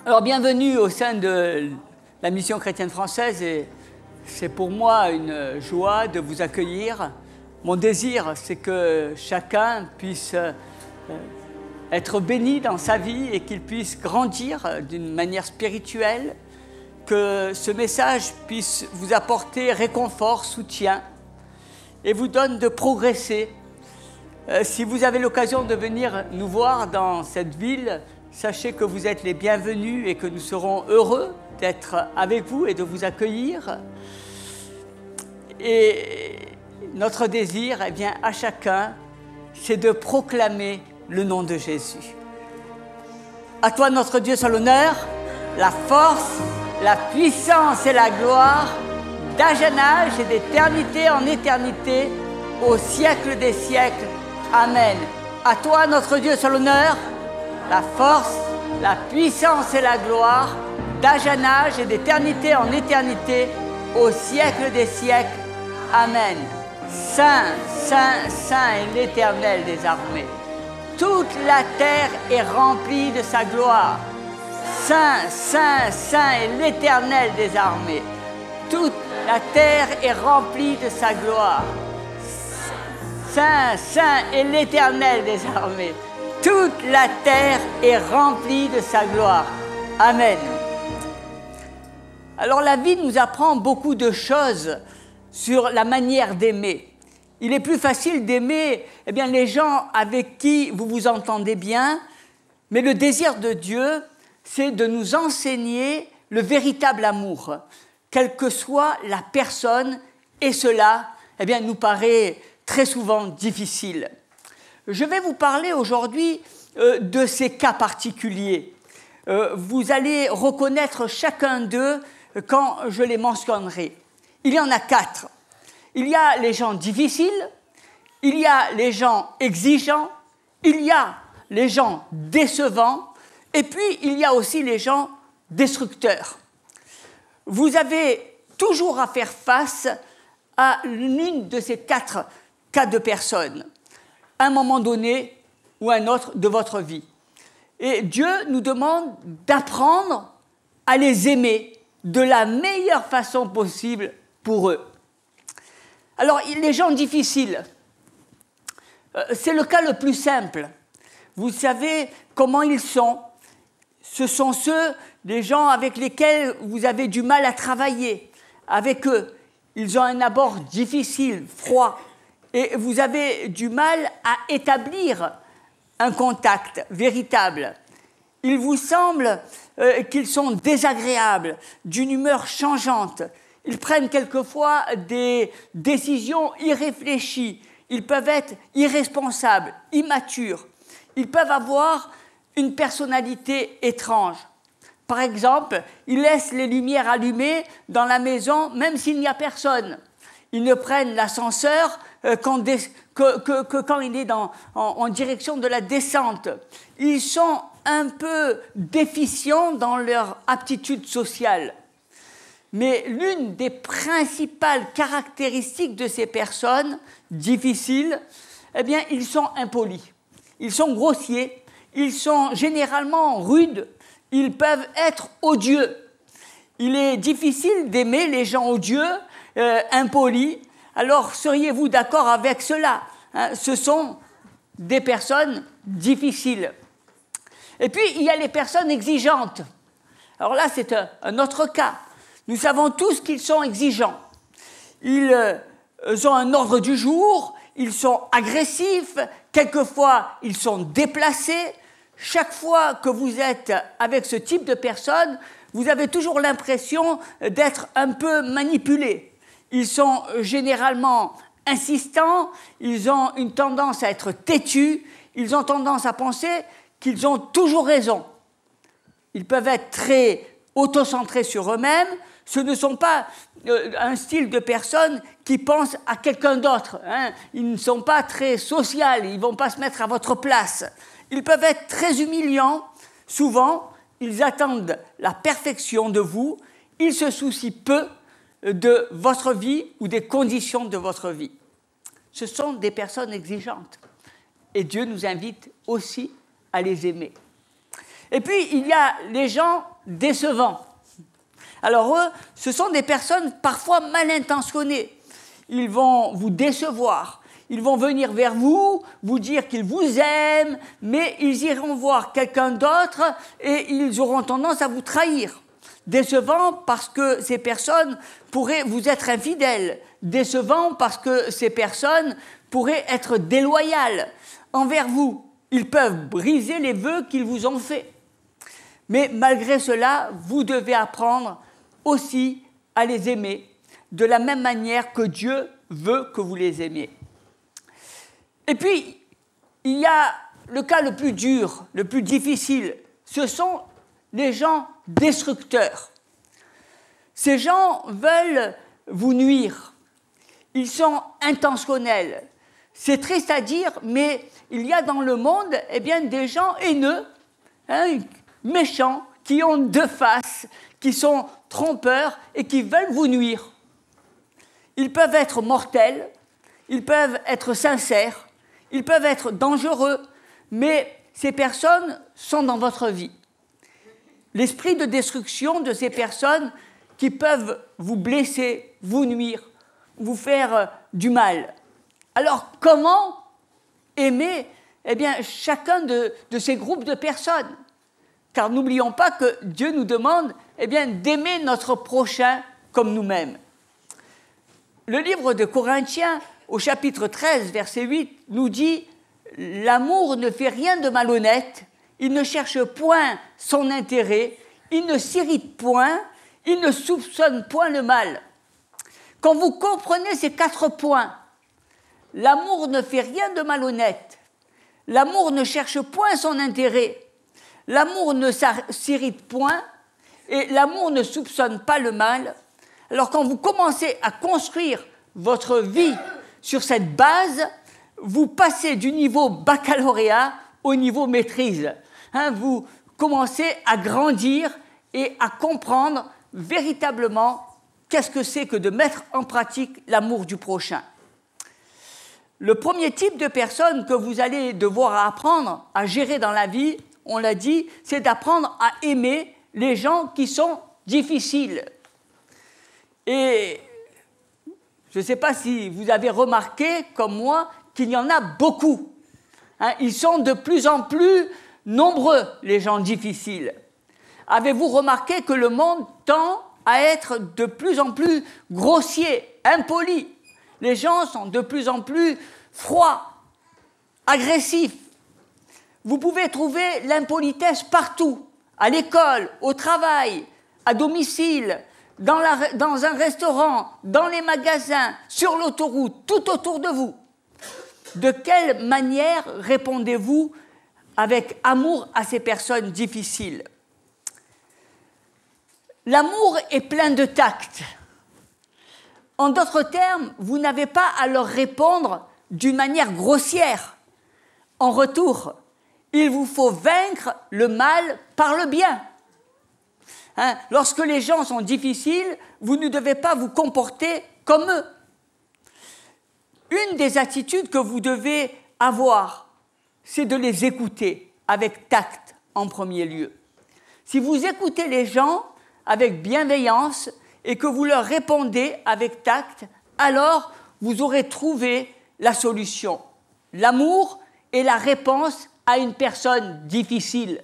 Alors, bienvenue au sein de la Mission chrétienne française et c'est pour moi une joie de vous accueillir. Mon désir, c'est que chacun puisse être béni dans sa vie et qu'il puisse grandir d'une manière spirituelle, que ce message puisse vous apporter réconfort, soutien et vous donne de progresser. Si vous avez l'occasion de venir nous voir dans cette ville, sachez que vous êtes les bienvenus et que nous serons heureux d'être avec vous et de vous accueillir. Et notre désir, eh bien, à chacun, c'est de proclamer le nom de Jésus. À toi, notre Dieu, soit l'honneur, la force, la puissance et la gloire, d'âge en âge et d'éternité en éternité, au siècle des siècles. Amen. À toi, notre Dieu, soit l'honneur, la force, la puissance et la gloire, d'âge en âge et d'éternité en éternité, au siècle des siècles. Amen. Saint, Saint, Saint est l'Éternel des armées. Toute la terre est remplie de sa gloire. Saint, Saint, Saint est l'Éternel des armées. Toute la terre est remplie de sa gloire. Saint, Saint est l'Éternel des armées. Toute la terre est remplie de sa gloire. Amen. Alors la vie nous apprend beaucoup de choses sur la manière d'aimer. Il est plus facile d'aimer les gens avec qui vous vous entendez bien, mais le désir de Dieu, c'est de nous enseigner le véritable amour, quelle que soit la personne, et cela nous paraît très souvent difficile. Je vais vous parler aujourd'hui de ces cas particuliers. Vous allez reconnaître chacun d'eux quand je les mentionnerai. Il y en a 4. Il y a les gens difficiles, il y a les gens exigeants, il y a les gens décevants, et puis il y a aussi les gens destructeurs. Vous avez toujours à faire face à l'une de ces 4 cas de personnes, à un moment donné ou à un autre de votre vie. Et Dieu nous demande d'apprendre à les aimer de la meilleure façon possible pour eux. Alors, les gens difficiles, c'est le cas le plus simple. Vous savez comment ils sont. Ce sont ceux, des gens avec lesquels vous avez du mal à travailler. Avec eux, ils ont un abord difficile, froid, et vous avez du mal à établir un contact véritable. Il vous semble qu'ils sont désagréables, d'une humeur changeante. Ils prennent quelquefois des décisions irréfléchies. Ils peuvent être irresponsables, immatures. Ils peuvent avoir une personnalité étrange. Par exemple, ils laissent les lumières allumées dans la maison, même s'il n'y a personne. Ils ne prennent l'ascenseur que quand il est en direction de la descente. Ils sont un peu déficients dans leur aptitude sociale. Mais l'une des principales caractéristiques de ces personnes difficiles, ils sont impolis. Ils sont grossiers, ils sont généralement rudes, ils peuvent être odieux. Il est difficile d'aimer les gens odieux, impolis. Alors, seriez-vous d'accord avec cela ? Ce sont des personnes difficiles. Et puis, il y a les personnes exigeantes. Alors là, c'est un autre cas. Nous savons tous qu'ils sont exigeants. Ils ont un ordre du jour, ils sont agressifs, quelquefois ils sont déplacés. Chaque fois que vous êtes avec ce type de personnes, vous avez toujours l'impression d'être un peu manipulé. Ils sont généralement insistants, ils ont une tendance à être têtus, ils ont tendance à penser qu'ils ont toujours raison. Ils peuvent être très autocentrés sur eux-mêmes. Ce ne sont pas un style de personnes qui pensent à quelqu'un d'autre. Ils ne sont pas très sociaux, ils ne vont pas se mettre à votre place. Ils peuvent être très humiliants. Souvent, ils attendent la perfection de vous. Ils se soucient peu de votre vie ou des conditions de votre vie. Ce sont des personnes exigeantes. Et Dieu nous invite aussi à les aimer. Et puis, il y a les gens décevants. Alors eux, ce sont des personnes parfois mal intentionnées. Ils vont vous décevoir. Ils vont venir vers vous, vous dire qu'ils vous aiment, mais ils iront voir quelqu'un d'autre et ils auront tendance à vous trahir. Décevant parce que ces personnes pourraient vous être infidèles. Décevant parce que ces personnes pourraient être déloyales envers vous. Ils peuvent briser les vœux qu'ils vous ont faits. Mais malgré cela, vous devez apprendre aussi à les aimer de la même manière que Dieu veut que vous les aimiez. Et puis, il y a le cas le plus dur, le plus difficile. Ce sont les gens destructeurs. Ces gens veulent vous nuire. Ils sont intentionnels. C'est triste à dire, mais il y a dans le monde des gens haineux, méchants, qui ont deux faces, qui sont trompeurs et qui veulent vous nuire. Ils peuvent être mortels, ils peuvent être sincères, ils peuvent être dangereux, mais ces personnes sont dans votre vie. L'esprit de destruction de ces personnes qui peuvent vous blesser, vous nuire, vous faire du mal. Alors, comment aimer chacun de ces groupes de personnes? Car n'oublions pas que Dieu nous demande d'aimer notre prochain comme nous-mêmes. Le livre de Corinthiens, au chapitre 13, verset 8, nous dit « L'amour ne fait rien de malhonnête, il ne cherche point son intérêt, il ne s'irrite point, il ne soupçonne point le mal. » Quand vous comprenez ces 4 points, l'amour ne fait rien de malhonnête, l'amour ne cherche point son intérêt, l'amour ne s'irrite point et l'amour ne soupçonne pas le mal. Alors quand vous commencez à construire votre vie sur cette base, vous passez du niveau baccalauréat au niveau maîtrise. Vous commencez à grandir et à comprendre véritablement qu'est-ce que c'est que de mettre en pratique l'amour du prochain. Le premier type de personne que vous allez devoir apprendre à gérer dans la vie, on l'a dit, c'est d'apprendre à aimer les gens qui sont difficiles. Et je ne sais pas si vous avez remarqué, comme moi, qu'il y en a beaucoup. Ils sont de plus en plus nombreux, les gens difficiles. Avez-vous remarqué que le monde tend à être de plus en plus grossier, impoli? Les gens sont de plus en plus froids, agressifs. Vous pouvez trouver l'impolitesse partout, à l'école, au travail, à domicile, dans un restaurant, dans les magasins, sur l'autoroute, tout autour de vous. De quelle manière répondez-vous avec amour à ces personnes difficiles? L'amour est plein de tact. En d'autres termes, vous n'avez pas à leur répondre d'une manière grossière. En retour, il vous faut vaincre le mal par le bien. Lorsque les gens sont difficiles, vous ne devez pas vous comporter comme eux. Une des attitudes que vous devez avoir, c'est de les écouter avec tact en premier lieu. Si vous écoutez les gens avec bienveillance et que vous leur répondez avec tact, alors vous aurez trouvé la solution. L'amour est la réponse à une personne difficile.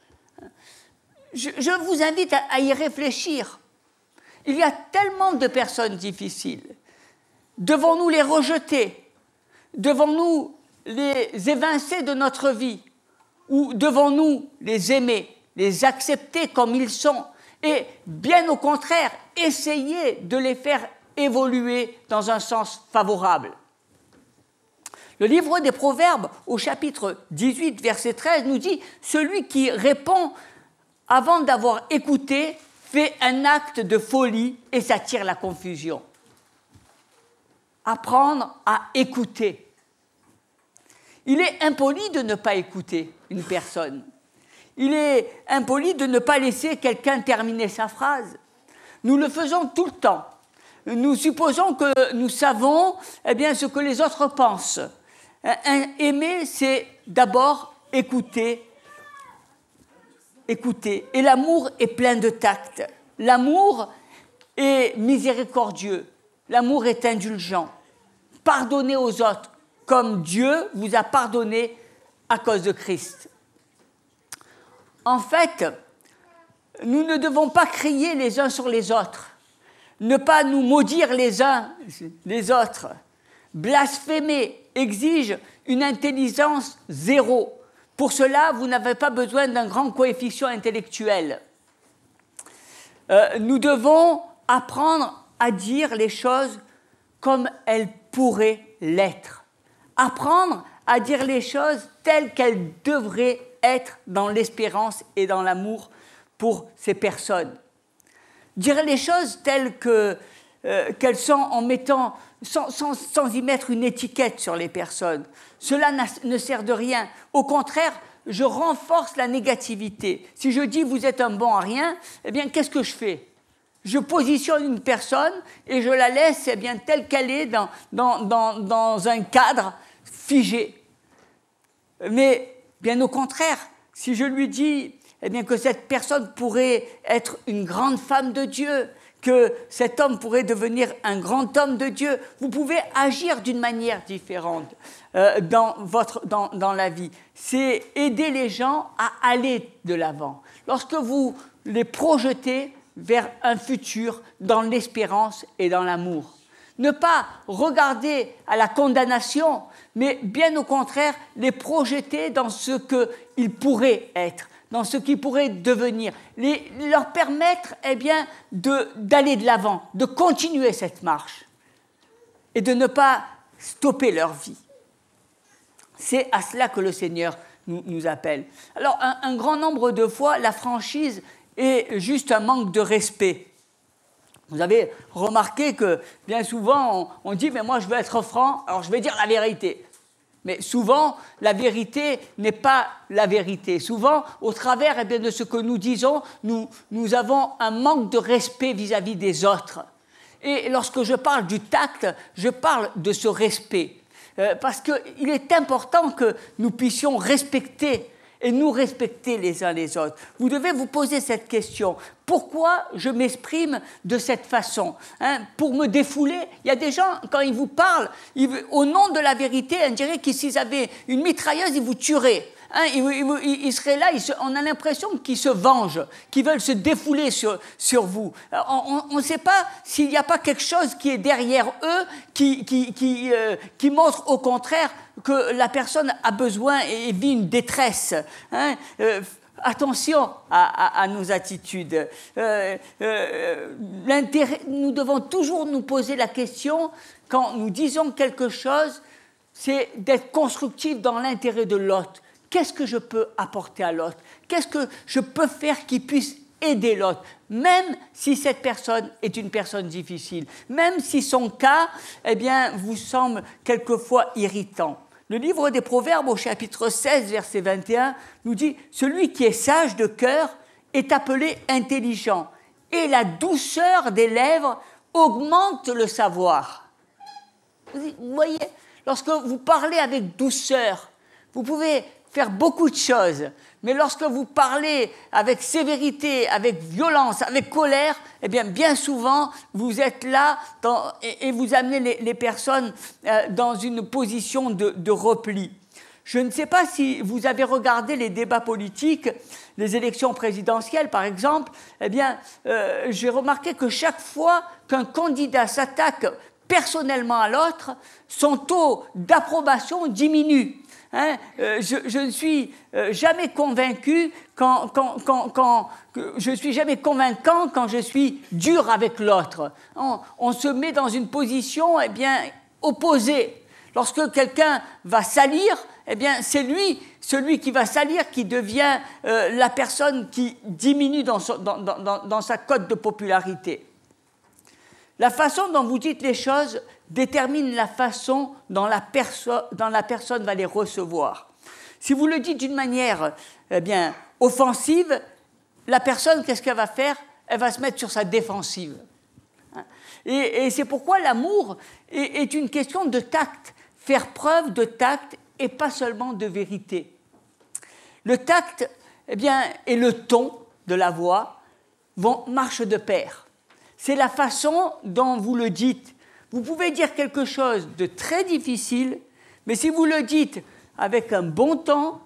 Je vous invite à y réfléchir. Il y a tellement de personnes difficiles. Devons-nous les rejeter? Devons-nous les évincer de notre vie? Ou devons-nous les aimer, les accepter comme ils sont? Et bien au contraire, essayer de les faire évoluer dans un sens favorable. Le livre des Proverbes, au chapitre 18, verset 13, nous dit « Celui qui répond avant d'avoir écouté fait un acte de folie et s'attire la confusion. » Apprendre à écouter. Il est impoli de ne pas écouter une personne. Il est impoli de ne pas laisser quelqu'un terminer sa phrase. Nous le faisons tout le temps. Nous supposons que nous savons ce que les autres pensent. Aimer, c'est d'abord écouter écoutez, et l'amour est plein de tact. L'amour est miséricordieux. L'amour est indulgent. Pardonnez aux autres comme Dieu vous a pardonné à cause de Christ. En fait, nous ne devons pas crier les uns sur les autres, ne pas nous maudire les uns les autres. Blasphémer exige une intelligence zéro. Pour cela, vous n'avez pas besoin d'un grand coefficient intellectuel. Nous devons apprendre à dire les choses comme elles pourraient l'être. Apprendre à dire les choses telles qu'elles devraient être dans l'espérance et dans l'amour pour ces personnes. Dire les choses telles qu'elles sont en mettant, sans y mettre une étiquette sur les personnes. Cela ne sert de rien. Au contraire, je renforce la négativité. Si je dis « vous êtes un bon à rien », eh bien, qu'est-ce que je fais ? Je positionne une personne et je la laisse telle qu'elle est dans un cadre figé. Mais bien au contraire, si je lui dis que cette personne pourrait être une grande femme de Dieu, que cet homme pourrait devenir un grand homme de Dieu, vous pouvez agir d'une manière différente dans la vie. C'est aider les gens à aller de l'avant. Lorsque vous les projetez vers un futur dans l'espérance et dans l'amour. Ne pas regarder à la condamnation, mais bien au contraire, les projeter dans ce qu'ils pourraient être, dans ce qu'ils pourraient devenir, leur permettre d'aller de l'avant, de continuer cette marche et de ne pas stopper leur vie. C'est à cela que le Seigneur nous appelle. Alors, un grand nombre de fois, la franchise est juste un manque de respect. Vous avez remarqué que bien souvent, on dit « mais moi je veux être franc, alors je vais dire la vérité ». Mais souvent, la vérité n'est pas la vérité. Souvent, au travers de ce que nous disons, nous avons un manque de respect vis-à-vis des autres. Et lorsque je parle du tact, je parle de ce respect. Parce qu'il est important que nous puissions respecter et nous respecter les uns les autres. Vous devez vous poser cette question. Pourquoi je m'exprime de cette façon ? Pour me défouler ? Il y a des gens, quand ils vous parlent, au nom de la vérité, on dirait que s'ils avaient une mitrailleuse, ils vous tueraient. Ils seraient là, on a l'impression qu'ils se vengent, qu'ils veulent se défouler sur vous. On ne sait pas s'il n'y a pas quelque chose qui est derrière eux, qui montre au contraire que la personne a besoin et vit une détresse. Attention à nos attitudes. Nous devons toujours nous poser la question, quand nous disons quelque chose, c'est d'être constructif dans l'intérêt de l'autre. Qu'est-ce que je peux apporter à l'autre ? Qu'est-ce que je peux faire qui puisse aider l'autre ? Même si cette personne est une personne difficile, même si son cas vous semble quelquefois irritant. Le livre des Proverbes, au chapitre 16, verset 21, nous dit « Celui qui est sage de cœur est appelé intelligent, et la douceur des lèvres augmente le savoir. » Vous voyez, lorsque vous parlez avec douceur, vous pouvez faire beaucoup de choses, mais lorsque vous parlez avec sévérité, avec violence, avec colère, bien souvent, vous êtes là et vous amenez les personnes dans une position de repli. Je ne sais pas si vous avez regardé les débats politiques, les élections présidentielles par exemple, j'ai remarqué que chaque fois qu'un candidat s'attaque personnellement à l'autre, son taux d'approbation diminue. Je ne suis jamais convaincu je suis jamais convaincant quand je suis dur avec l'autre. On se met dans une position opposée. Lorsque quelqu'un va salir, c'est celui qui va salir, qui devient la personne qui diminue dans sa cote de popularité. La façon dont vous dites les choses détermine la façon dont la personne va les recevoir. Si vous le dites d'une manière offensive, la personne, qu'est-ce qu'elle va faire ? Elle va se mettre sur sa défensive. Et c'est pourquoi l'amour est une question de tact. Faire preuve de tact et pas seulement de vérité. Le tact et le ton de la voix marchent de pair. C'est la façon dont vous le dites. Vous pouvez dire quelque chose de très difficile, mais si vous le dites avec un bon ton,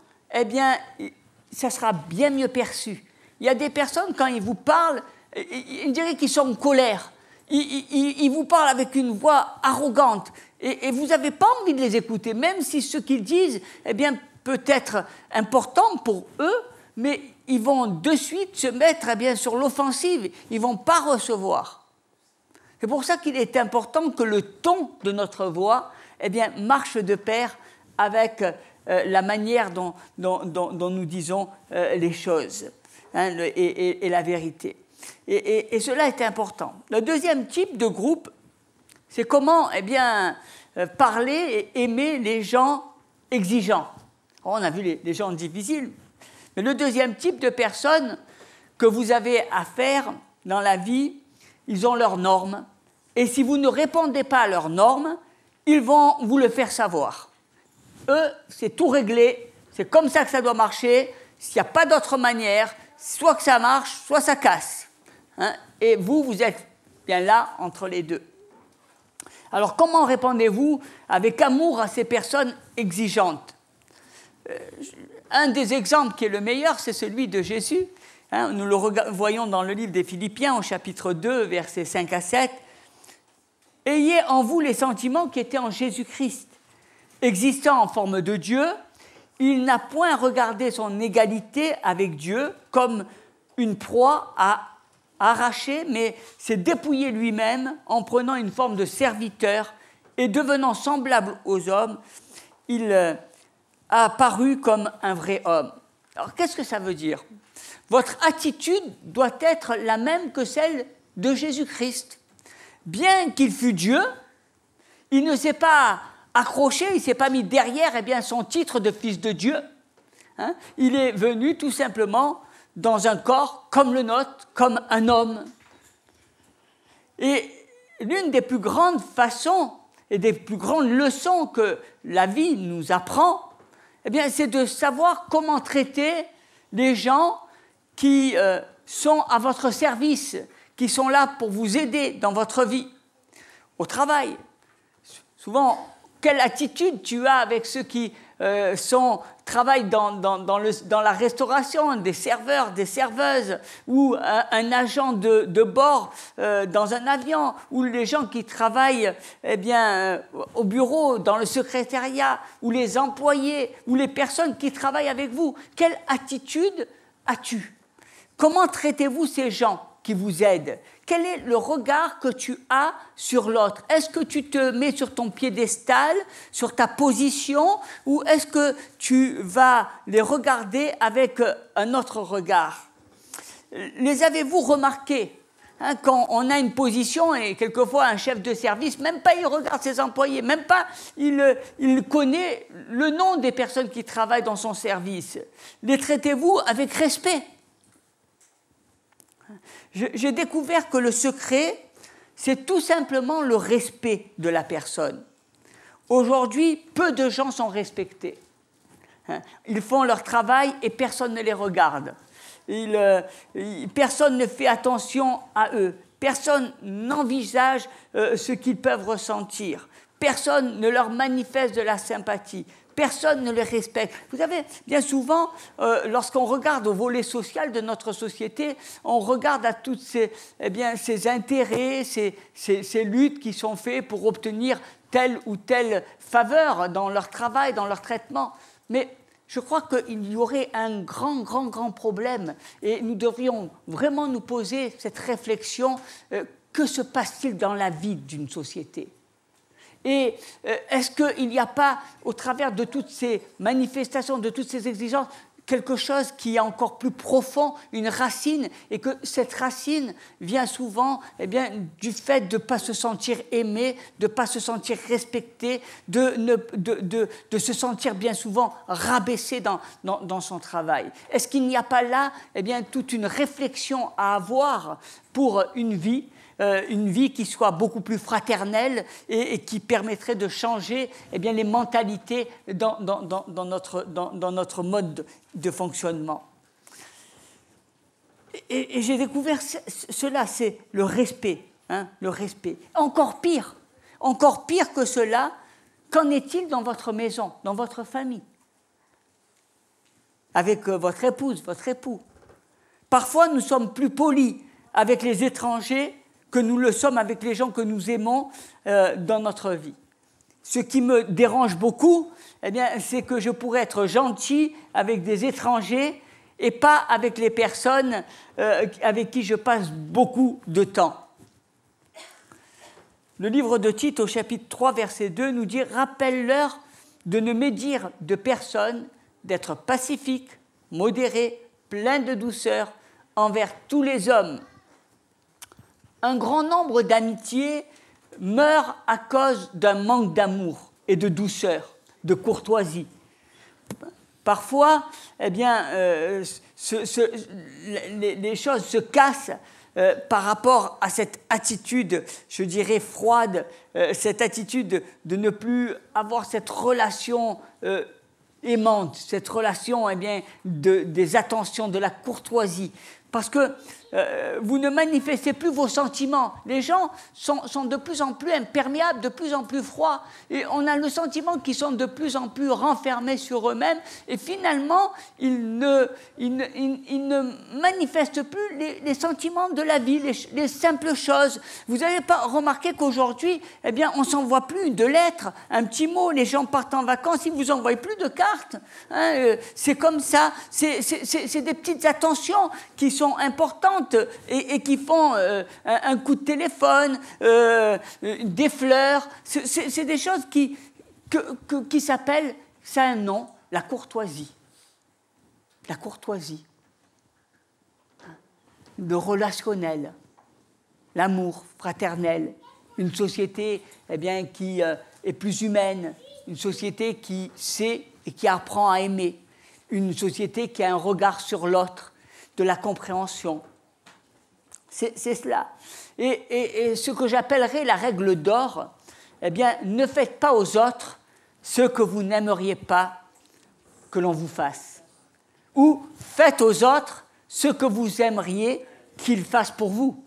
ça sera bien mieux perçu. Il y a des personnes, quand ils vous parlent, ils diraient qu'ils sont en colère. Ils vous parlent avec une voix arrogante et vous n'avez pas envie de les écouter, même si ce qu'ils disent peut être important pour eux, mais ils vont de suite se mettre sur l'offensive. Ils ne vont pas recevoir. C'est pour ça qu'il est important que le ton de notre voix marche de pair avec la manière dont nous disons les choses et la vérité. Et cela est important. Le deuxième type de groupe, c'est comment parler et aimer les gens exigeants. On a vu les gens difficiles, mais le deuxième type de personnes que vous avez à faire dans la vie, ils ont leurs normes, et si vous ne répondez pas à leurs normes, ils vont vous le faire savoir. Eux, c'est tout réglé, c'est comme ça que ça doit marcher, s'il n'y a pas d'autre manière, soit que ça marche, soit ça casse. Et vous êtes bien là entre les deux. Alors, comment répondez-vous avec amour à ces personnes exigeantes ? Un des exemples qui est le meilleur, c'est celui de Jésus. Nous le voyons dans le livre des Philippiens, au chapitre 2, versets 5 à 7. « Ayez en vous les sentiments qui étaient en Jésus-Christ. Existant en forme de Dieu, il n'a point regardé son égalité avec Dieu comme une proie à arracher, mais s'est dépouillé lui-même en prenant une forme de serviteur et devenant semblable aux hommes, il a apparu comme un vrai homme. » Alors, qu'est-ce que ça veut dire ? Votre attitude doit être la même que celle de Jésus-Christ. Bien qu'il fût Dieu, il ne s'est pas accroché, il ne s'est pas mis derrière son titre de fils de Dieu. Il est venu tout simplement dans un corps comme le nôtre, comme un homme. Et l'une des plus grandes façons et des plus grandes leçons que la vie nous apprend, c'est de savoir comment traiter les gens qui sont à votre service, qui sont là pour vous aider dans votre vie, au travail. Souvent, quelle attitude tu as avec ceux qui travaillent dans la restauration, des serveurs, des serveuses, ou un agent de bord dans un avion, ou les gens qui travaillent au bureau, dans le secrétariat, ou les employés, ou les personnes qui travaillent avec vous. Quelle attitude as-tu ? Comment traitez-vous ces gens qui vous aident ? Quel est le regard que tu as sur l'autre ? Est-ce que tu te mets sur ton piédestal, sur ta position, ou est-ce que tu vas les regarder avec un autre regard ? Les avez-vous remarqués ? Quand on a une position, et quelquefois un chef de service, même pas il regarde ses employés, même pas il connaît le nom des personnes qui travaillent dans son service. Les traitez-vous avec respect ? J'ai découvert que le secret, c'est tout simplement le respect de la personne. Aujourd'hui, peu de gens sont respectés. Ils font leur travail et personne ne les regarde. Personne ne fait attention à eux. Personne n'envisage ce qu'ils peuvent ressentir. Personne ne leur manifeste de la sympathie. Personne ne les respecte. Vous savez, bien souvent, lorsqu'on regarde au volet social de notre société, on regarde à toutes ces intérêts, ces luttes qui sont faites pour obtenir telle ou telle faveur dans leur travail, dans leur traitement. Mais je crois qu'il y aurait un grand problème et nous devrions vraiment nous poser cette réflexion. Que se passe-t-il dans la vie d'une société ? Et est-ce qu'il n'y a pas, au travers de toutes ces manifestations, de toutes ces exigences, quelque chose qui est encore plus profond, une racine, et que cette racine vient souvent du fait de ne pas se sentir aimé, de ne pas se sentir respecté, de se sentir bien souvent rabaissé dans son travail. Est-ce qu'il n'y a pas là toute une réflexion à avoir pour une vie qui soit beaucoup plus fraternelle et qui permettrait de changer les mentalités dans notre mode de fonctionnement. Et j'ai découvert cela, c'est le respect. Le respect. Encore pire que cela, qu'en est-il dans votre maison, dans votre famille? Avec votre épouse, votre époux. Parfois, nous sommes plus polis avec les étrangers que nous le sommes avec les gens que nous aimons dans notre vie. Ce qui me dérange beaucoup, eh bien, c'est que je pourrais être gentil avec des étrangers et pas avec les personnes avec qui je passe beaucoup de temps. Le livre de Tite, au chapitre 3, verset 2, nous dit « Rappelle-leur de ne médire de personne, d'être pacifique, modéré, plein de douceur envers tous les hommes. » Un grand nombre d'amitiés meurent à cause d'un manque d'amour et de douceur, de courtoisie. Parfois, eh bien, les choses se cassent par rapport à cette attitude, je dirais, froide, cette attitude de ne plus avoir cette relation aimante, cette relation, eh bien, des attentions, de la courtoisie. Parce que vous ne manifestez plus vos sentiments. Les gens sont de plus en plus imperméables, de plus en plus froids. Et on a le sentiment qu'ils sont de plus en plus renfermés sur eux-mêmes. Et finalement, ils ne manifestent plus les sentiments de la vie, les simples choses. Vous n'avez pas remarqué qu'aujourd'hui, eh bien, on ne s'envoie plus de lettres, un petit mot. Les gens partent en vacances, ils ne vous envoient plus de cartes. C'est comme ça. C'est des petites attentions qui sont importantes et qui font un coup de téléphone, des fleurs. C'est des choses qui s'appellent, ça a un nom, la courtoisie. La courtoisie. Le relationnel, l'amour fraternel, une société eh bien, qui est plus humaine, une société qui sait et qui apprend à aimer, une société qui a un regard sur l'autre, de la compréhension. C'est cela. Et ce que j'appellerais la règle d'or, eh bien, ne faites pas aux autres ce que vous n'aimeriez pas que l'on vous fasse. Ou faites aux autres ce que vous aimeriez qu'ils fassent pour vous.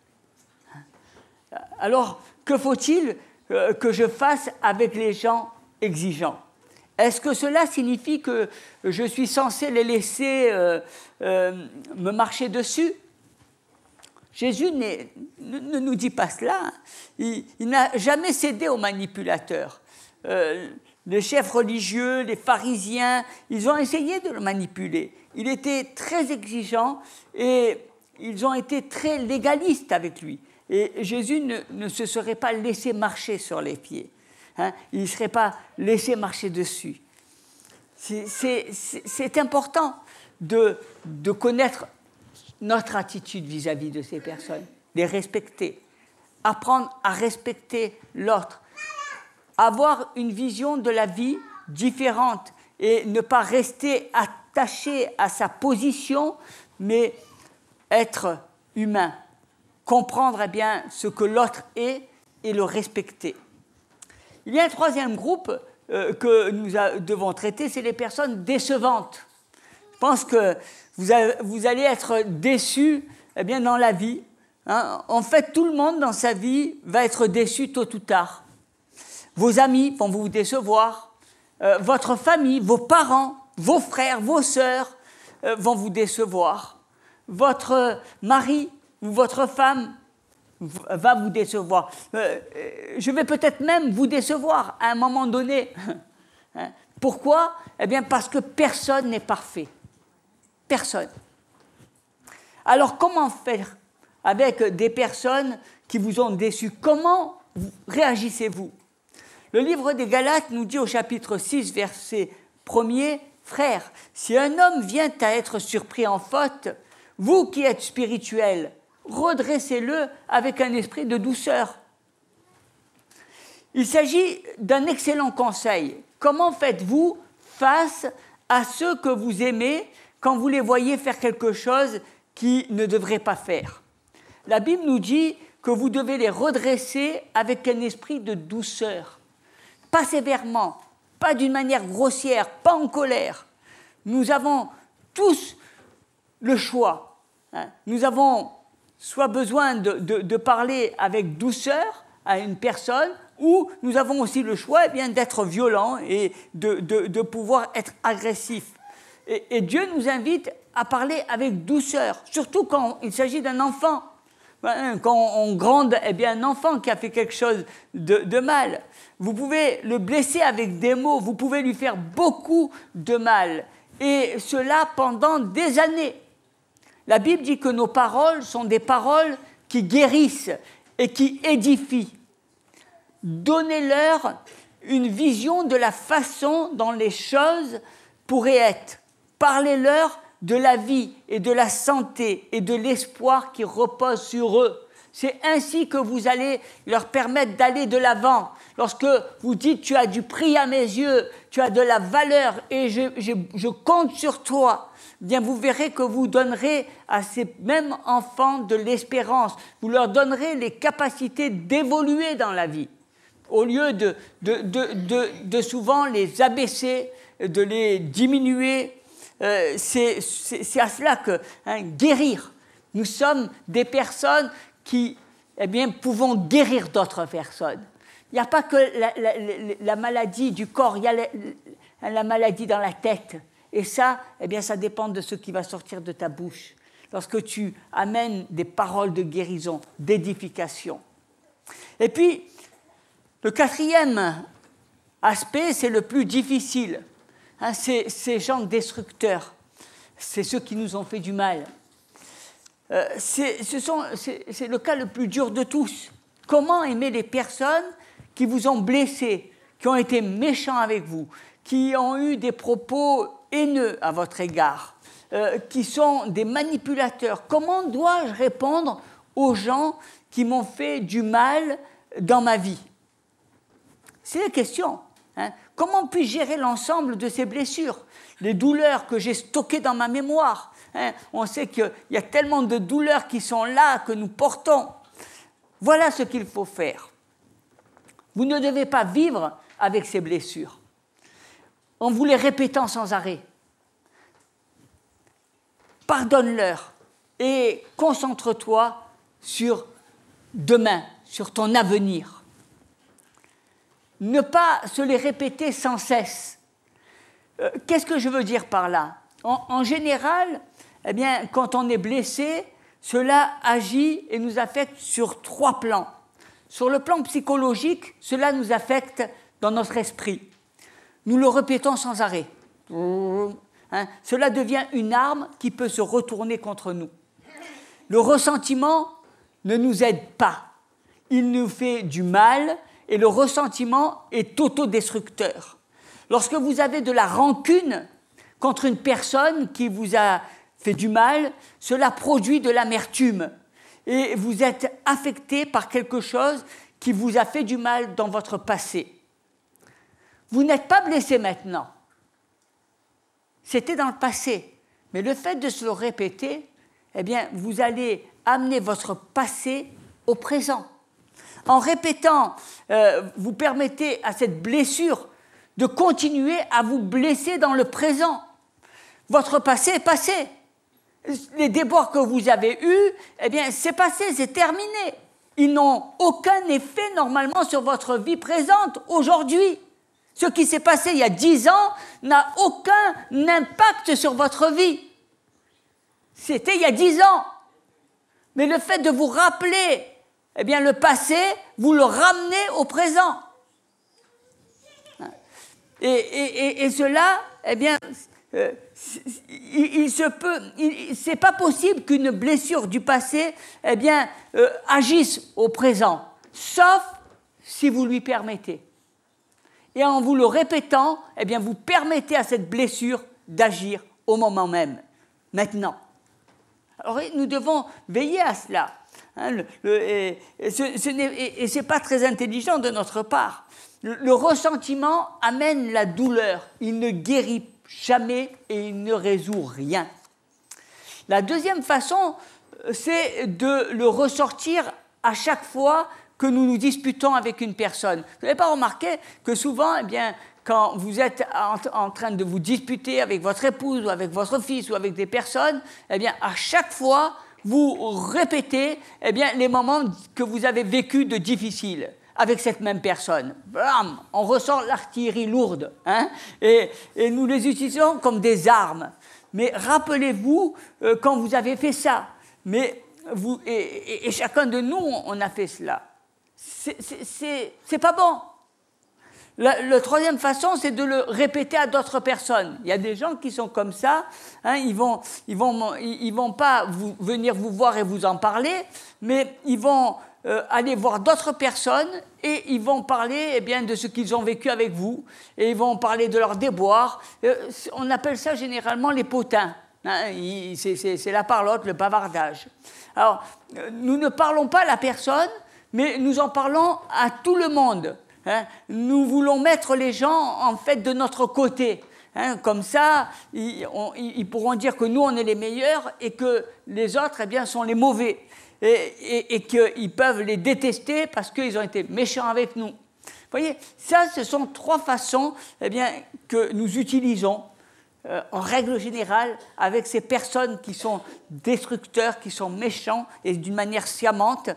Alors, que faut-il que je fasse avec les gens exigeants? Est-ce que cela signifie que je suis censé les laisser me marcher dessus? Jésus ne nous dit pas cela. Il n'a jamais cédé aux manipulateurs. Les chefs religieux, les pharisiens, ils ont essayé de le manipuler. Il était très exigeant et ils ont été très légalistes avec lui. Et Jésus ne se serait pas laissé marcher sur les pieds. Il ne serait pas laissé marcher dessus. C'est important de connaître notre attitude vis-à-vis de ces personnes, les respecter, apprendre à respecter l'autre, avoir une vision de la vie différente et ne pas rester attaché à sa position, mais être humain, comprendre eh bien, ce que l'autre est et le respecter. Il y a un troisième groupe que nous devons traiter, c'est les personnes décevantes. Je pense que vous allez être déçus eh bien, dans la vie. En fait, tout le monde dans sa vie va être déçu tôt ou tard. Vos amis vont vous décevoir, votre famille, vos parents, vos frères, vos sœurs vont vous décevoir. Votre mari ou votre femme va vous décevoir. Je vais peut-être même vous décevoir à un moment donné. Pourquoi? Eh bien, parce que personne n'est parfait. Personne. Alors, comment faire avec des personnes qui vous ont déçus? Comment réagissez-vous? Le livre des Galates nous dit au chapitre 6, verset 1er, « Frères, si un homme vient à être surpris en faute, vous qui êtes spirituels, redressez-le avec un esprit de douceur. » Il s'agit d'un excellent conseil. Comment faites-vous face à ceux que vous aimez quand vous les voyez faire quelque chose qu'ils ne devraient pas faire? La Bible nous dit que vous devez les redresser avec un esprit de douceur. Pas sévèrement, pas d'une manière grossière, pas en colère. Nous avons tous le choix Nous avons soit besoin de parler avec douceur à une personne, ou nous avons aussi le choix d'être violents et de pouvoir être agressifs. Et Dieu nous invite à parler avec douceur, surtout quand il s'agit d'un enfant. Quand on gronde un enfant qui a fait quelque chose de mal, vous pouvez le blesser avec des mots, vous pouvez lui faire beaucoup de mal, et cela pendant des années. La Bible dit que nos paroles sont des paroles qui guérissent et qui édifient. Donnez-leur une vision de la façon dont les choses pourraient être. Parlez-leur de la vie et de la santé et de l'espoir qui repose sur eux. C'est ainsi que vous allez leur permettre d'aller de l'avant. Lorsque vous dites « tu as du prix à mes yeux, tu as de la valeur et je compte sur toi », bien vous verrez que vous donnerez à ces mêmes enfants de l'espérance. Vous leur donnerez les capacités d'évoluer dans la vie, au lieu de souvent les abaisser, de les diminuer. C'est à cela que guérir. Nous sommes des personnes qui pouvons guérir d'autres personnes. Il n'y a pas que la maladie du corps, il y a la maladie dans la tête. Et ça, ça dépend de ce qui va sortir de ta bouche. Lorsque tu amènes des paroles de guérison, d'édification. Et puis, le quatrième aspect, c'est le plus difficile. C'est ces gens destructeurs. C'est ceux qui nous ont fait du mal. C'est le cas le plus dur de tous. Comment aimer les personnes qui vous ont blessé, qui ont été méchants avec vous, qui ont eu des propos haineux à votre égard, qui sont des manipulateurs? Comment dois-je répondre aux gens qui m'ont fait du mal dans ma vie? C'est la question. Comment puis-je gérer l'ensemble de ces blessures, les douleurs que j'ai stockées dans ma mémoire? On sait qu'il y a tellement de douleurs qui sont là, que nous portons. Voilà ce qu'il faut faire. Vous ne devez pas vivre avec ces blessures, en vous les répétant sans arrêt. Pardonne-leur et concentre-toi sur demain, sur ton avenir. Ne pas se les répéter sans cesse. Qu'est-ce que je veux dire par là? En général, quand on est blessé, cela agit et nous affecte sur 3 plans. Sur le plan psychologique, cela nous affecte dans notre esprit. Nous le répétons sans arrêt. Cela devient une arme qui peut se retourner contre nous. Le ressentiment ne nous aide pas. Il nous fait du mal et le ressentiment est autodestructeur. Lorsque vous avez de la rancune contre une personne qui vous a fait du mal, cela produit de l'amertume et vous êtes affecté par quelque chose qui vous a fait du mal dans votre passé. Vous n'êtes pas blessé maintenant. C'était dans le passé. Mais le fait de se le répéter, vous allez amener votre passé au présent. En répétant, vous permettez à cette blessure de continuer à vous blesser dans le présent. Votre passé est passé. Les déboires que vous avez eus, c'est passé, c'est terminé. Ils n'ont aucun effet normalement sur votre vie présente aujourd'hui. Ce qui s'est passé il y a 10 ans n'a aucun impact sur votre vie. C'était il y a 10 ans. Mais le fait de vous rappeler le passé, vous le ramenez au présent. Et cela, c'est pas possible qu'une blessure du passé, agisse au présent, sauf si vous lui permettez. Et en vous le répétant, vous permettez à cette blessure d'agir au moment même, maintenant. Alors, nous devons veiller à cela. Et ce n'est pas très intelligent de notre part. Le ressentiment amène la douleur. Il ne guérit jamais et il ne résout rien. La deuxième façon, c'est de le ressortir à chaque fois que nous nous disputons avec une personne. Vous n'avez pas remarqué que souvent, quand vous êtes en train de vous disputer avec votre épouse ou avec votre fils ou avec des personnes, eh bien, à chaque fois, vous répétez les moments que vous avez vécus de difficiles avec cette même personne. Blam, on ressent l'artillerie lourde, et nous les utilisons comme des armes. Mais rappelez-vous quand vous avez fait ça. Mais vous, et chacun de nous, on a fait cela. C'est pas bon. La troisième façon, c'est de le répéter à d'autres personnes. Il y a des gens qui sont comme ça, ils vont pas venir vous voir et vous en parler, mais ils vont aller voir d'autres personnes et ils vont parler de ce qu'ils ont vécu avec vous, et ils vont parler de leurs déboires. On appelle ça généralement les potins. C'est la parlotte, le bavardage. Alors, nous ne parlons pas à la personne, mais nous en parlons à tout le monde. Nous voulons mettre les gens en fait de notre côté. Comme ça, ils pourront dire que nous on est les meilleurs et que les autres sont les mauvais, et qu'ils peuvent les détester parce qu'ils ont été méchants avec nous. Vous voyez, ça, ce sont trois façons que nous utilisons en règle générale avec ces personnes qui sont destructeurs, qui sont méchants et d'une manière sciamante.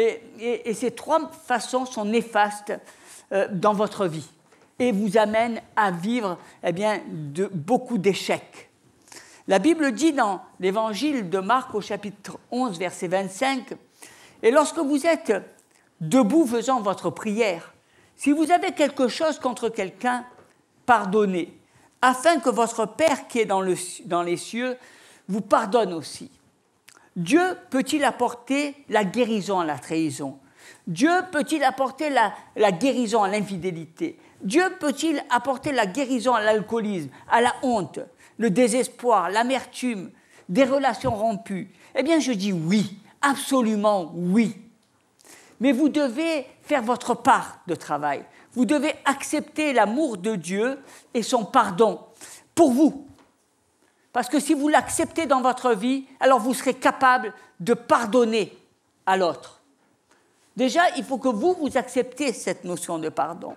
Et ces trois façons sont néfastes dans votre vie et vous amènent à vivre beaucoup d'échecs. La Bible dit dans l'évangile de Marc au chapitre 11, verset 25, « Et lorsque vous êtes debout faisant votre prière, si vous avez quelque chose contre quelqu'un, pardonnez, afin que votre Père qui est dans les cieux vous pardonne aussi. Dieu peut-il apporter la guérison à la trahison ? Dieu peut-il apporter la guérison à l'infidélité ? Dieu peut-il apporter la guérison à l'alcoolisme, à la honte, le désespoir, l'amertume, des relations rompues ? Eh bien, je dis oui, absolument oui. Mais vous devez faire votre part de travail. Vous devez accepter l'amour de Dieu et son pardon pour vous. Parce que si vous l'acceptez dans votre vie, alors vous serez capable de pardonner à l'autre. Déjà, il faut que vous acceptiez cette notion de pardon.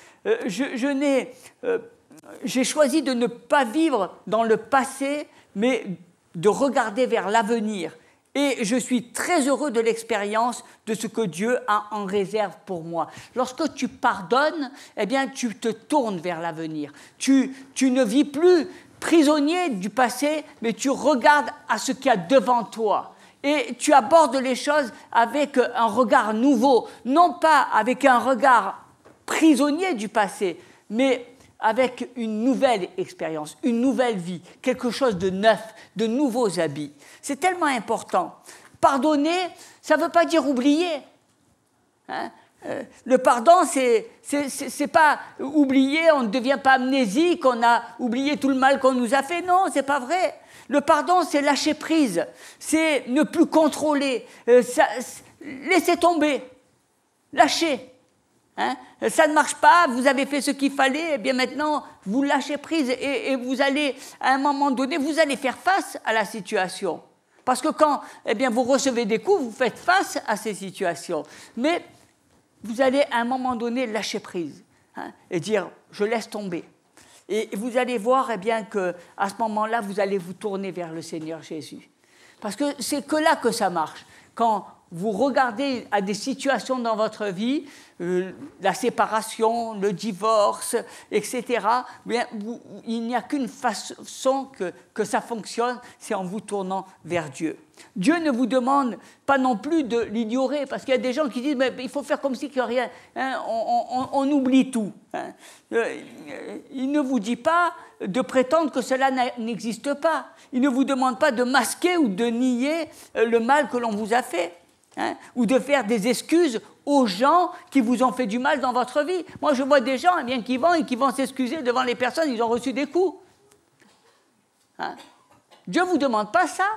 J'ai choisi de ne pas vivre dans le passé, mais de regarder vers l'avenir. Et je suis très heureux de l'expérience de ce que Dieu a en réserve pour moi. Lorsque tu pardonnes, tu te tournes vers l'avenir. Tu ne vis plus prisonnier du passé, mais tu regardes à ce qu'il y a devant toi. Et tu abordes les choses avec un regard nouveau, non pas avec un regard prisonnier du passé, mais avec une nouvelle expérience, une nouvelle vie, quelque chose de neuf, de nouveaux habits. C'est tellement important. Pardonner, ça ne veut pas dire oublier. Le pardon, c'est pas oublier, on ne devient pas amnésique, on a oublié tout le mal qu'on nous a fait. Non, c'est pas vrai. Le pardon, c'est lâcher prise, c'est ne plus contrôler, laisser tomber, lâcher. Ça ne marche pas, vous avez fait ce qu'il fallait, et bien maintenant, vous lâchez prise et vous allez, à un moment donné, vous allez faire face à la situation. Parce que quand vous recevez des coups, vous faites face à ces situations. Mais vous allez, à un moment donné, lâcher prise et dire « je laisse tomber ». Et vous allez voir qu'à ce moment-là, vous allez vous tourner vers le Seigneur Jésus. Parce que c'est que là que ça marche. Quand vous regardez à des situations dans votre vie, la séparation, le divorce, etc., il n'y a qu'une façon que ça fonctionne, c'est en vous tournant vers Dieu. Dieu ne vous demande pas non plus de l'ignorer, parce qu'il y a des gens qui disent mais il faut faire comme si qu'il n'y a rien, on oublie tout. Il ne vous dit pas de prétendre que cela n'existe pas. Il ne vous demande pas de masquer ou de nier le mal que l'on vous a fait. Ou de faire des excuses aux gens qui vous ont fait du mal dans votre vie. Moi, je vois des gens qui vont s'excuser devant les personnes, ils ont reçu des coups. Dieu ne vous demande pas ça.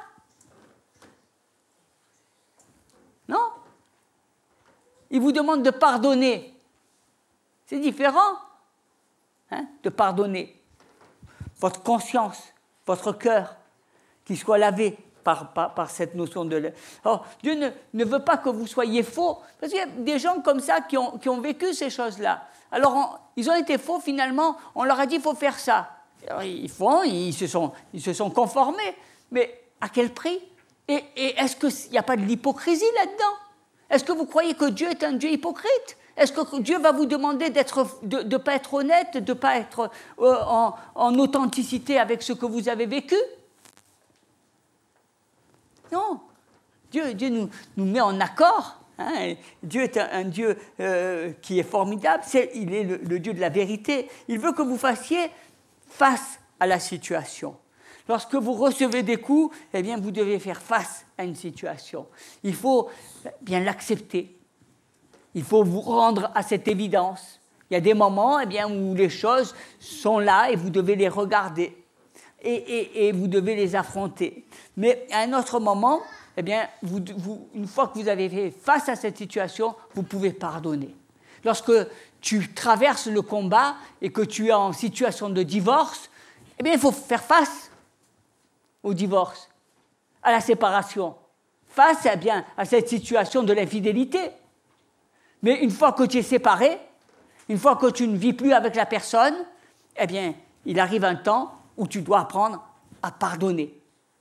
Non. Il vous demande de pardonner. C'est différent de pardonner. Votre conscience, votre cœur, qui soit lavé par cette notion de... Alors, Dieu ne veut pas que vous soyez faux, parce qu'il y a des gens comme ça qui ont vécu ces choses-là. Alors, ils ont été faux, finalement, on leur a dit, il faut faire ça. Alors, ils se sont conformés, mais à quel prix? Et est-ce qu'il n'y a pas de l'hypocrisie là-dedans? Est-ce que vous croyez que Dieu est un Dieu hypocrite? Est-ce que Dieu va vous demander de ne pas être honnête, de ne pas être en authenticité avec ce que vous avez vécu? Non. Dieu nous met en accord. Hein. Dieu est un Dieu qui est formidable. Il est le Dieu de la vérité. Il veut que vous fassiez face à la situation. Lorsque vous recevez des coups, eh bien, vous devez faire face à une situation. Il faut bien l'accepter. Il faut vous rendre à cette évidence. Il y a des moments eh bien, où les choses sont là et vous devez les regarder. Et vous devez les affronter. Mais à un autre moment, eh bien, une fois que vous avez fait face à cette situation, vous pouvez pardonner. Lorsque tu traverses le combat et que tu es en situation de divorce, eh bien, il faut faire face au divorce, à la séparation, face eh bien, à cette situation de l'infidélité. Mais une fois que tu es séparé, une fois que tu ne vis plus avec la personne, eh bien, il arrive un temps où tu dois apprendre à pardonner.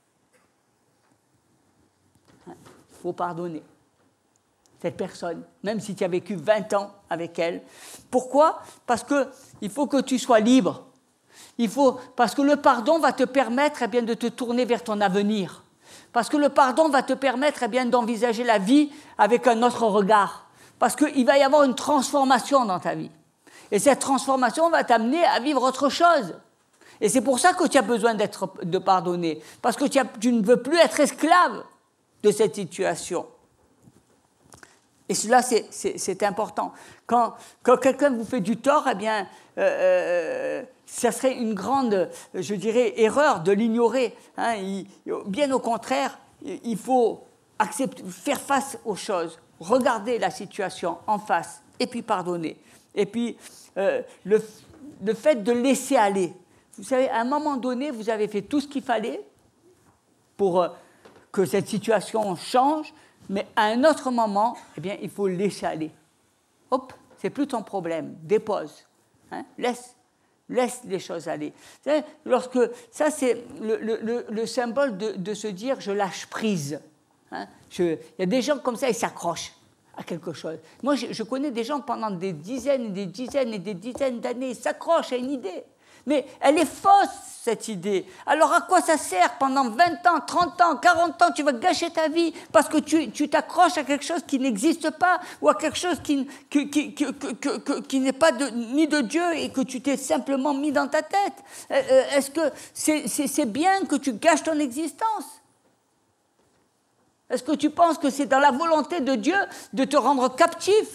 Il faut pardonner cette personne, même si tu as vécu 20 ans avec elle. Pourquoi? Parce qu'il faut que tu sois libre. Parce que le pardon va te permettre eh bien, de te tourner vers ton avenir. Parce que le pardon va te permettre eh bien, d'envisager la vie avec un autre regard. Parce qu'il va y avoir une transformation dans ta vie. Et cette transformation va t'amener à vivre autre chose. Et c'est pour ça que tu as besoin de pardonner. Parce que tu ne veux plus être esclave de cette situation. Et cela, c'est important. Quand quelqu'un vous fait du tort, eh bien, ça serait une grande, je dirais, erreur de l'ignorer. Hein. Bien au contraire, il faut faire face aux choses, regarder la situation en face, et puis pardonner. Et puis, le fait de laisser aller. Vous savez, à un moment donné, vous avez fait tout ce qu'il fallait pour que cette situation change, mais à un autre moment, eh bien, il faut laisser aller. Hop, c'est plus ton problème, dépose. Hein, laisse les choses aller. Ça, c'est le symbole de se dire « je lâche prise hein. ». Il y a des gens comme ça, ils s'accrochent à quelque chose. Moi, je connais des gens pendant des dizaines et des dizaines et des dizaines d'années, ils s'accrochent à une idée. Mais elle est fausse, cette idée. Alors à quoi ça sert pendant 20 ans, 30 ans, 40 ans, tu vas gâcher ta vie parce que tu t'accroches à quelque chose qui n'existe pas ou à quelque chose qui n'est pas ni de Dieu et que tu t'es simplement mis dans ta tête. Est-ce que c'est bien que tu gâches ton existence? Est-ce que tu penses que c'est dans la volonté de Dieu de te rendre captif?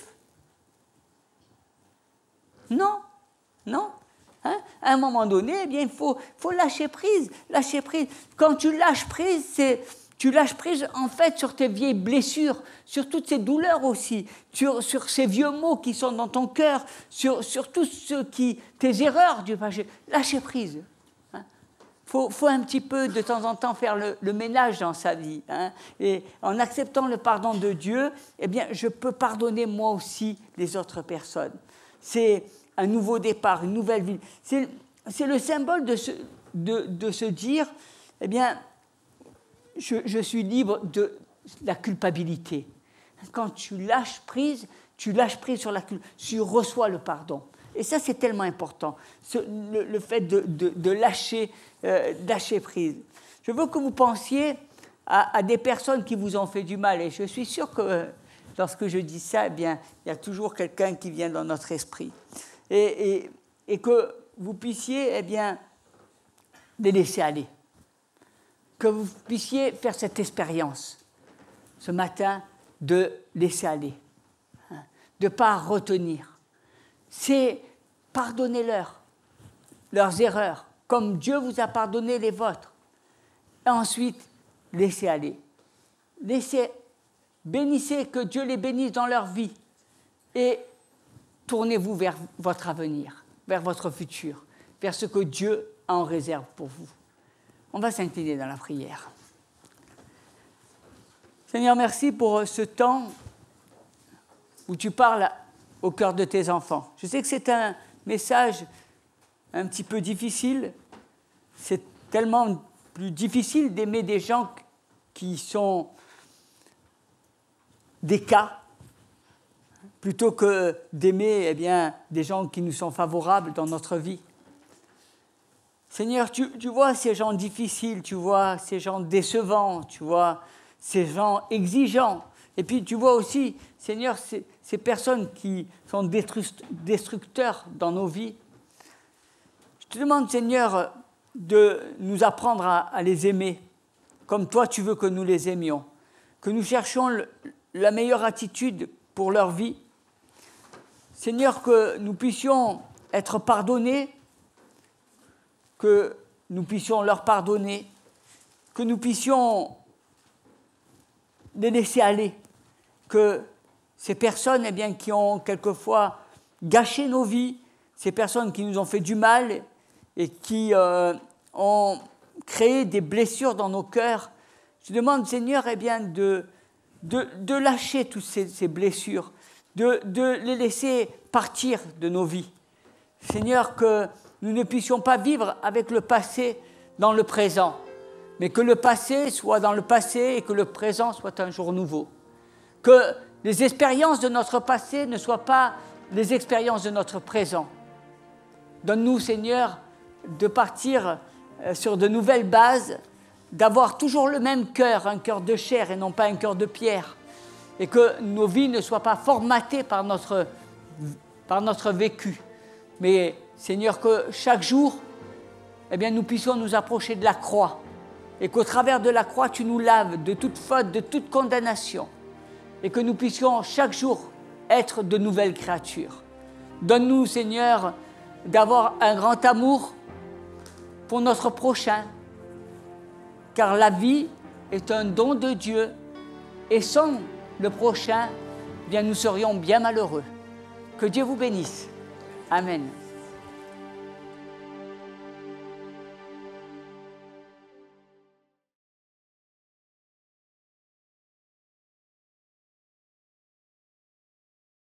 Non, non. Hein? À un moment donné, eh bien, il faut lâcher prise. Lâcher prise. Quand tu lâches prise, tu lâches prise en fait sur tes vieilles blessures, sur toutes ces douleurs aussi, sur ces vieux mots qui sont dans ton cœur, sur tout tes erreurs du passé. Lâcher prise. Hein? Faut un petit peu de temps en temps faire le ménage dans sa vie. Hein? Et en acceptant le pardon de Dieu, eh bien, je peux pardonner moi aussi les autres personnes. C'est un nouveau départ, une nouvelle vie. C'est le symbole de se dire, eh bien, je suis libre de la culpabilité. Quand tu lâches prise sur la culpabilité, tu reçois le pardon. Et ça, c'est tellement important, le fait de lâcher prise. Je veux que vous pensiez à des personnes qui vous ont fait du mal. Et je suis sûr que lorsque je dis ça, eh bien, il y a toujours quelqu'un qui vient dans notre esprit. Et que vous puissiez eh bien, les laisser aller. Que vous puissiez faire cette expérience ce matin de laisser aller, hein, de ne pas retenir. C'est pardonnez-leur leurs erreurs, comme Dieu vous a pardonné les vôtres. Et ensuite, laissez aller. Bénissez, que Dieu les bénisse dans leur vie. Et tournez-vous vers votre avenir, vers votre futur, vers ce que Dieu a en réserve pour vous. On va s'incliner dans la prière. Seigneur, merci pour ce temps où tu parles au cœur de tes enfants. Je sais que c'est un message un petit peu difficile. C'est tellement plus difficile d'aimer des gens qui sont des cas, plutôt que d'aimer des gens qui nous sont favorables dans notre vie. Seigneur, tu vois ces gens difficiles, tu vois ces gens décevants, tu vois ces gens exigeants. Et puis tu vois aussi, Seigneur, ces personnes qui sont destructeurs dans nos vies. Je te demande, Seigneur, de nous apprendre à les aimer, comme toi tu veux que nous les aimions, que nous cherchions la meilleure attitude pour leur vie. Seigneur, que nous puissions être pardonnés, que nous puissions leur pardonner, que nous puissions les laisser aller, que ces personnes qui ont quelquefois gâché nos vies, ces personnes qui nous ont fait du mal et qui ont créé des blessures dans nos cœurs, je demande, Seigneur, de lâcher toutes ces blessures, de les laisser partir de nos vies. Seigneur, que nous ne puissions pas vivre avec le passé dans le présent, mais que le passé soit dans le passé et que le présent soit un jour nouveau. Que les expériences de notre passé ne soient pas les expériences de notre présent. Donne-nous, Seigneur, de partir sur de nouvelles bases, d'avoir toujours le même cœur, un cœur de chair et non pas un cœur de pierre, et que nos vies ne soient pas formatées par notre vécu. Mais, Seigneur, que chaque jour, nous puissions nous approcher de la croix, et qu'au travers de la croix, tu nous laves de toute faute, de toute condamnation, et que nous puissions chaque jour être de nouvelles créatures. Donne-nous, Seigneur, d'avoir un grand amour pour notre prochain, car la vie est un don de Dieu, et sans le prochain, nous serions bien malheureux. Que Dieu vous bénisse. Amen.